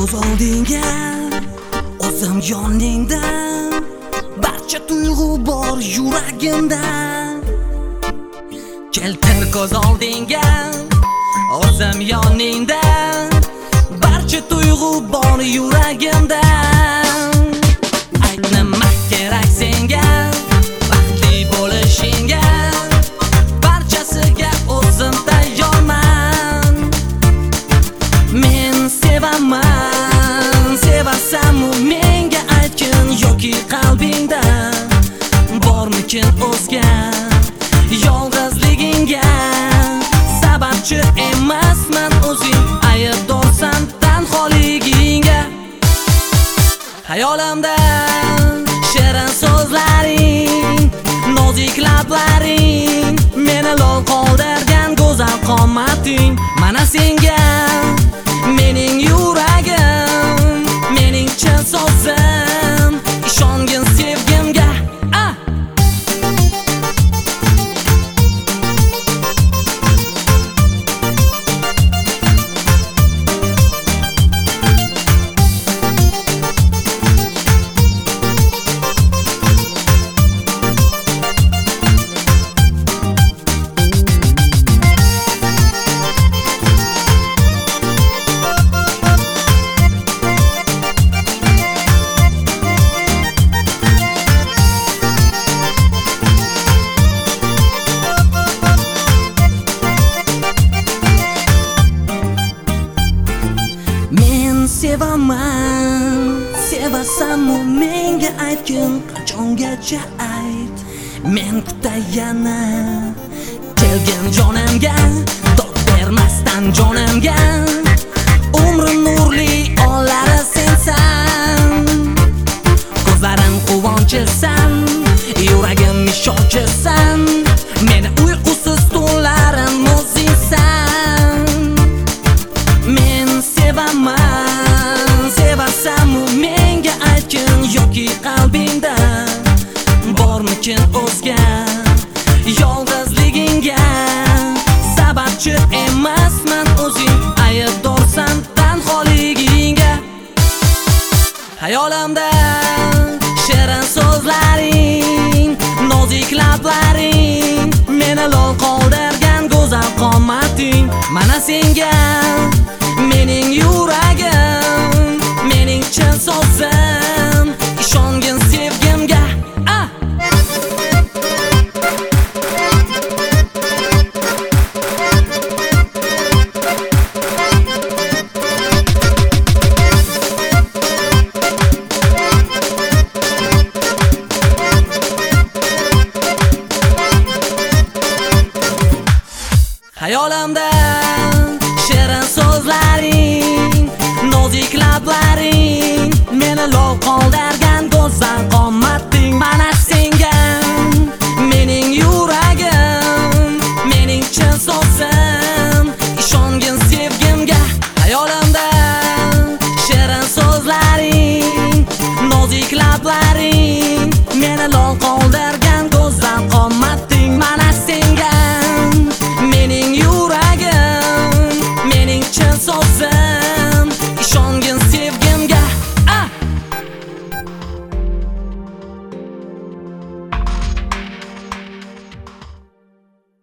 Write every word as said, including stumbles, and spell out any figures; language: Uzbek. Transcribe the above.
ko'z oldingga o'zim yoningda, barcha tuyg'u bor yuragimda. Keltir ko'z oldingga o'zim yoningda, barcha tuyg'u bor yuragimda. Ayt nima kerak senga, baxtli bo'lishingga, barchasiga o'zim tayyorman. Men sevaman, sevasanmi menga aytgin, yoki qalbingda bormikin o'zga yolg'izligingga sababchi emasman o'zing, aybdorsan tanholigingga. Hayolimda shirin so'zlaring, nozik lablaring, meni lol qoldirgan go'zal qomating. Mana senga mening yuragim, mening chin so'zim, ishongin sevgimga. ah! Sevaman, sevasanmi menga aytgin, qachongacha ayt. Men kutay yana kelgin jonimga, dod bermasdan jonimga. Umrim nurli onlari sensan, ko'zlarim quvonchisan, yuragim ishonchisan, meni uyqusiz tunlarim o'zingsan. Men sevaman, sevasanmi menga aytgin, yoki qalbingda bormikin o'zga yolg'izligingga sababchi emasman o'zing, aybdorsan tanholigingga. Hayolimda shirin so'zlaring, nozik lablaring, meni lol qoldirgan go'zal qomating. Mana senga mening yuragim, mening chin so'zim, ishongin sevgimga. ah! Hayolimda shirin so'zlaring, nozik lablaring, meni lol qoldirgan